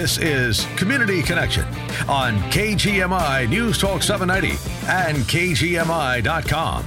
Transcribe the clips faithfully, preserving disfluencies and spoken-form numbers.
This is Community Connection on K G M I News Talk seven ninety and K G M I dot com.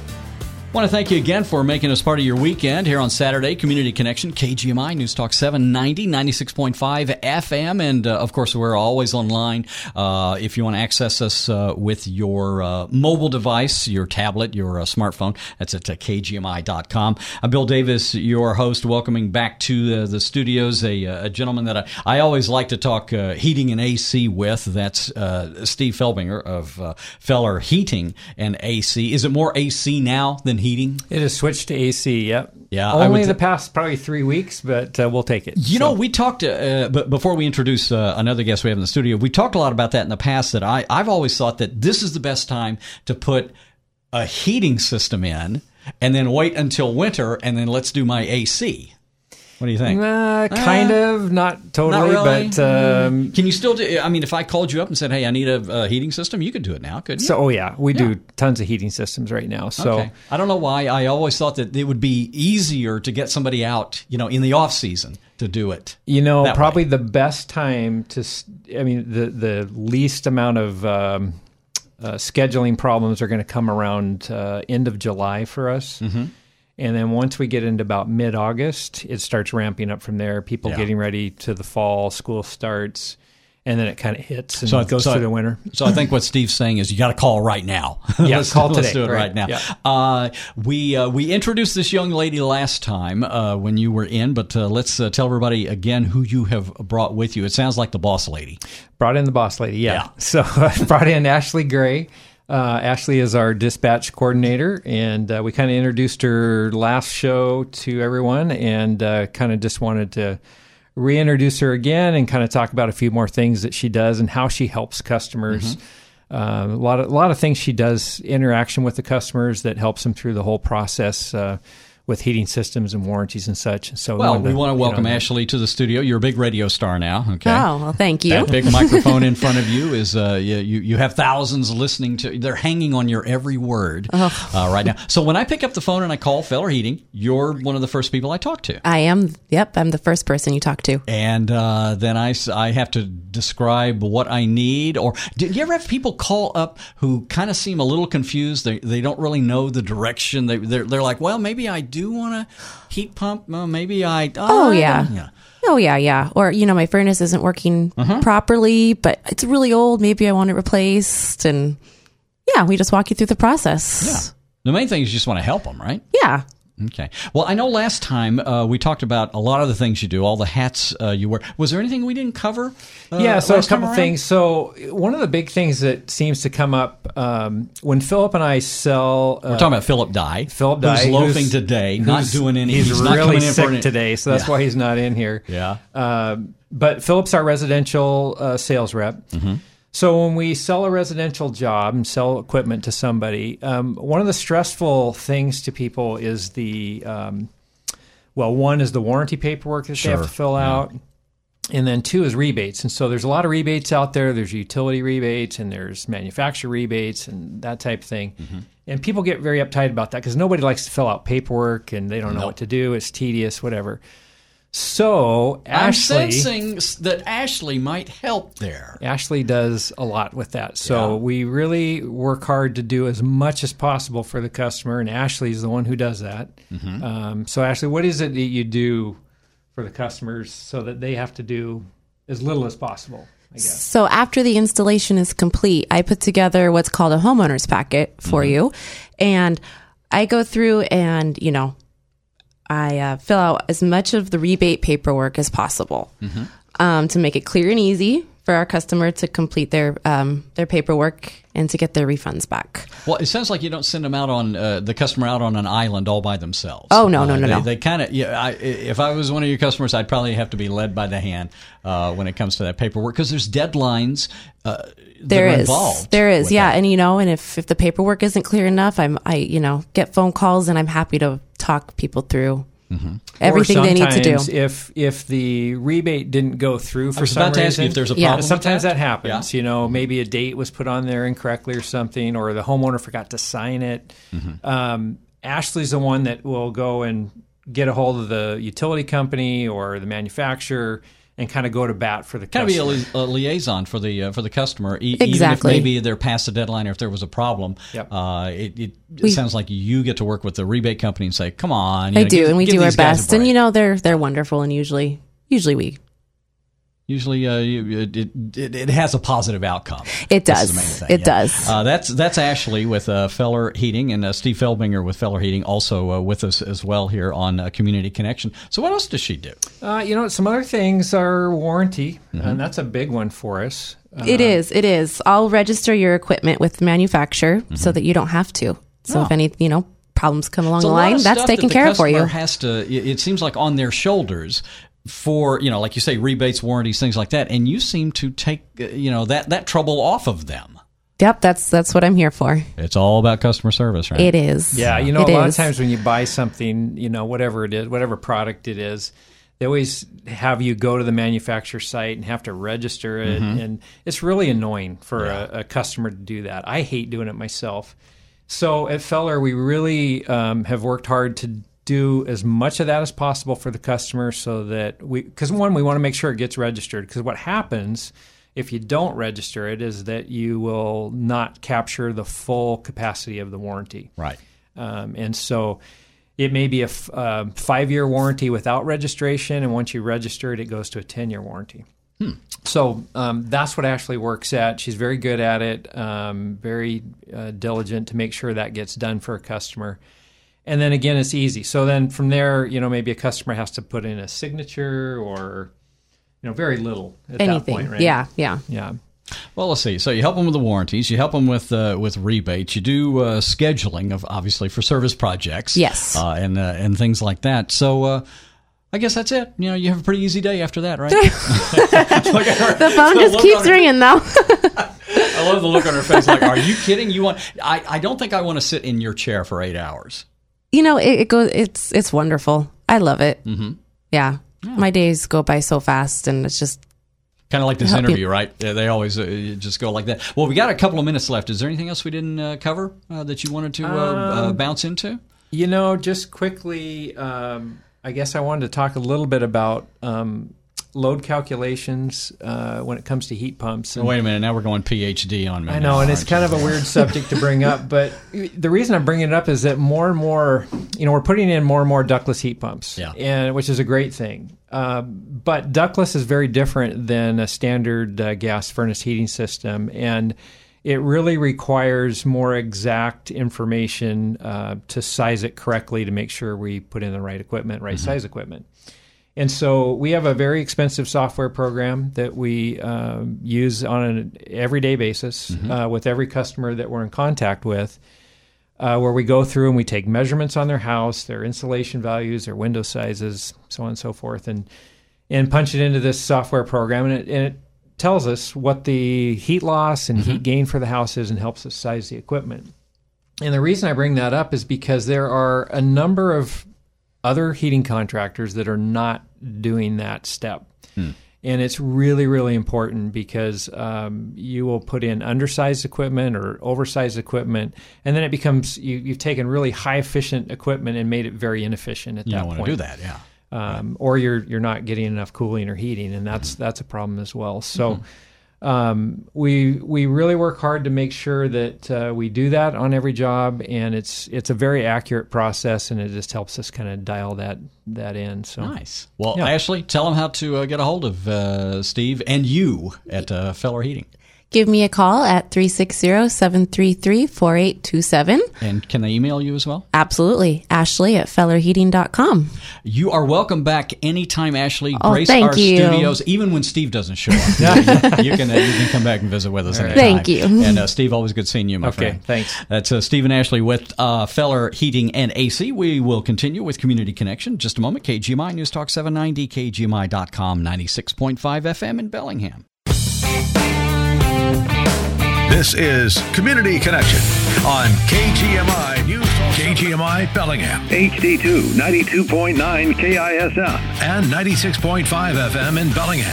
I want to thank you again for making us part of your weekend here on Saturday. Community Connection, K G M I News Talk seven ninety, ninety-six point five F M. And, uh, of course, we're always online. Uh, if you want to access us uh, with your uh, mobile device, your tablet, your uh, smartphone, that's at uh, K G M I dot com. I'm Bill Davis, your host, welcoming back to uh, the studios a, a gentleman that I, I always like to talk uh, heating and A C with. That's uh, Steve Felbinger of uh, Feller Heating and A C. Is it more A C now than heating? It has switched to A C, yep. Yeah, only th- the past probably three weeks, but uh, we'll take it. You so. know, we talked, uh, but before we introduce uh, another guest we have in the studio, we talked a lot about that in the past, that I, I've always thought that this is the best time to put a heating system in and then wait until winter and then let's do my A C. What do you think? Uh, kind uh, of, not totally, not really. but... Um, Can you still do, I mean, if I called you up and said, hey, I need a, a heating system, you could do it now, couldn't you? So, oh yeah, we Yeah. do tons of heating systems right now. So Okay. I don't know why. I always thought that it would be easier to get somebody out, you know, in the off season to do it. You know, that probably way. the best time to, s- I mean, the, the least amount of um, uh, scheduling problems are going to come around uh, end of July for us. Mm-hmm. And then once we get into about mid-August, it starts ramping up from there. People Yeah. getting ready to the fall, school starts, and then it kind of hits and So I- goes so I- through the winter. So I think what Steve's saying is you got to call right now. Yeah, let's, call let's today. do it right, Right. now. Yeah. Uh, we uh, we introduced this young lady last time uh, when you were in, but uh, let's uh, tell everybody again who you have brought with you. It sounds like the boss lady. Brought in the boss lady, yeah. Yeah. So I brought in Ashley Gray. Uh, Ashley is our dispatch coordinator, and uh, we kind of introduced her last show to everyone, and uh, kind of just wanted to reintroduce her again and kind of talk about a few more things that she does and how she helps customers. Mm-hmm. Uh, a lot of a lot of things she does, interaction with the customers that helps them through the whole process. Uh, with heating systems and warranties and such. So Well, we, we want to welcome you know, Ashley to the studio. You're a big radio star now. Okay. Oh, well, thank you. That big microphone in front of you is uh, you, you you have thousands listening to. They're hanging on your every word uh, right now. So when I pick up the phone and I call Feller Heating, you're one of the first people I talk to. I am, yep, I'm the first person you talk to. And uh, then I, s- I have to describe what I need. Or do you ever have people call up who kind of seem a little confused? They they don't really know the direction. They they're, they're like, well, maybe I do want a heat pump. Well, maybe I. Oh, uh, yeah. yeah. Oh, yeah, yeah. Or, you know, my furnace isn't working Uh-huh. properly, but it's really old. Maybe I want it replaced. And, yeah, we just walk you through the process. Yeah. The main thing is you just want to help them, right? Yeah. Okay. Well, I know last time uh, we talked about a lot of the things you do, all the hats uh, you wear. Was there anything we didn't cover? Uh, yeah, so a last time couple around? things. So one of the big things that seems to come up um, when Philip and I sell, uh, We're talking about Philip Dye. Philip Dye, who's loafing who's- today, not who's- doing any. He's, not really coming in sick for any, today, so that's Yeah. why he's not in here. Yeah. Uh, but Philip's our residential uh, sales rep. Mm-hmm. So when we sell a residential job and sell equipment to somebody, um, one of the stressful things to people is the, um, well, one is the warranty paperwork that Sure. they have to fill Yeah. out. And then two is rebates. And so there's a lot of rebates out there. There's utility rebates and there's manufacturer rebates and that type of thing. Mm-hmm. And people get very uptight about that because nobody likes to fill out paperwork and they don't know Nope. what to do. It's tedious, whatever. So I'm Ashley, sensing s- that Ashley might help there. Ashley does a lot with that. So Yeah. we really work hard to do as much as possible for the customer. And Ashley's the one who does that. Mm-hmm. Um, so Ashley, what is it that you do for the customers so that they have to do as little as possible, I guess? So after the installation is complete, I put together what's called a homeowner's packet for Mm-hmm. you. And I go through and, you know, I uh, fill out as much of the rebate paperwork as possible Mm-hmm. um, to make it clear and easy for our customer to complete their um, their paperwork and to get their refunds back. Well, it sounds like you don't send them out on uh, the customer out on an island all by themselves. Oh, no, no, Uh, no, they, no. They kind of, yeah. I, if I was one of your customers, I'd probably have to be led by the hand uh, when it comes to that paperwork because there's deadlines. Uh, There that are is, involved there is, with yeah, that. and you know, and if if the paperwork isn't clear enough, I'm I you know get phone calls and I'm happy to talk people through Mm-hmm. everything Or they need to do. sometimes If if the rebate didn't go through for I was some about to reason, ask you if there's a Yeah. problem. with sometimes that, that happens. Yeah. You know, maybe a date was put on there incorrectly or something, or the homeowner forgot to sign it. Mm-hmm. Um, Ashley's the one that will go and get a hold of the utility company or the manufacturer and kind of go to bat for the kind customer. of be a, li- a liaison for the uh, for the customer, e- Exactly. even if maybe they're past the deadline or if there was a problem. Yep. Uh, it it, it We- sounds like you get to work with the rebate company and say, "Come on, I you know, do, give- and we give do our these guys a best. And break." you know, they're they're wonderful, and usually usually we Usually, uh, you, it, it it has a positive outcome. It This does. is the main thing, It yeah. does. Uh, that's that's Ashley with uh, Feller Heating, and uh, Steve Feldbinger with Feller Heating, also uh, with us as well here on uh, Community Connection. So, what else does she do? Uh, you know, some other things are warranty, Mm-hmm. and that's a big one for us. Uh, It is. It is. I'll register your equipment with the manufacturer so that you don't have to. So Oh. if any, you know, problems come along It's a the lot line, of that's stuff taken that the care of for you. customer Has to. It it seems like on their shoulders for, you know, like you say, rebates, warranties, things like that, and you seem to take uh, you know that that trouble off of them. Yep, that's that's what I'm here for. It's all about customer service, right? It is. Yeah, you know, It a lot is. of times when you buy something, you know, whatever it is, whatever product it is, they always have you go to the manufacturer site and have to register it, Mm-hmm. and it's really annoying for a, a customer to do that. I hate doing it myself. So at Feller, we really um, have worked hard to do as much of that as possible for the customer, so that we, because one, we want to make sure it gets registered. Because what happens if you don't register it is that you will not capture the full capacity of the warranty. Right. Um, and so it may be a f- uh, five-year warranty without registration, and once you register it, it goes to a ten-year warranty. Hmm. So um, that's what Ashley works at. She's very good at it, um, very uh, diligent to make sure that gets done for a customer. And then again, it's easy. So then from there, you know, maybe a customer has to put in a signature or, you know, very little at Anything. that point, right? Yeah, yeah. Yeah. Well, let's see. So you help them with the warranties. You help them with uh, with rebates. You do uh, scheduling of obviously for service projects. Yes. Uh, and uh, and things like that. So uh, I guess that's it. You know, you have a pretty easy day after that, right? The phone just keeps ringing, though. I love the look on her face. Like, are you kidding? You want? I, I don't think I want to sit in your chair for eight hours. You know, it, it goes. It's it's wonderful. I love it. Mm-hmm. Yeah. My days go by so fast, and it's just Kind of like this Help you. interview, right? Yeah, they always uh, just go like that. Well, we got a couple of minutes left. Is there anything else we didn't uh, cover uh, that you wanted to uh, uh, bounce into? You know, just quickly, um, I guess I wanted to talk a little bit about um, load calculations uh, when it comes to heat pumps. And Wait a minute. Now we're going PhD on me. I know, and it's kind of a weird subject to bring up, but the reason I'm bringing it up is that more and more, you know, we're putting in more and more ductless heat pumps, Yeah. and which is a great thing. Uh, but ductless is very different than a standard uh, gas furnace heating system, and it really requires more exact information uh, to size it correctly to make sure we put in the right equipment, right size equipment. And so we have a very expensive software program that we um, use on an everyday basis uh, with every customer that we're in contact with, uh, where we go through and we take measurements on their house, their insulation values, their window sizes, so on and so forth, and and punch it into this software program, and it, and it tells us what the heat loss and heat gain for the house is and helps us size the equipment. And the reason I bring that up is because there are a number of other heating contractors that are not doing that step. Hmm. And it's really, really important because um, you will put in undersized equipment or oversized equipment, and then it becomes, you, you've taken really high efficient equipment and made it very inefficient at You that don't want point. to do that, yeah. Um, or you're you're not getting enough cooling or heating, and that's Mm-hmm. that's a problem as well. So um, we we really work hard to make sure that uh, we do that on every job, and it's it's a very accurate process, and it just helps us kind of dial that that in. So Nice. Well, Yeah. Ashley, tell them how to uh, get a hold of uh, Steve and you at uh, Feller Heating. give me a call at three six zero, seven three three, four eight two seven. And can they email you as well? Absolutely. Ashley at feller heating dot com. You are welcome back anytime, Ashley. Oh, Grace thank our you. studios, even when Steve doesn't show up. you can uh, you can come back and visit with us anytime. Thank you. And uh, Steve, always good seeing you, my Okay, friend. thanks. That's uh, Steve and Ashley with uh, Feller Heating and A C. We will continue with Community Connection. Just a moment. K G M I News Talk seven ninety, K G M I dot com, ninety-six point five F M in Bellingham. This is Community Connection on K G M I News Talk. K G M I Bellingham H D two, ninety-two point nine K I S M. and ninety-six point five F M in Bellingham.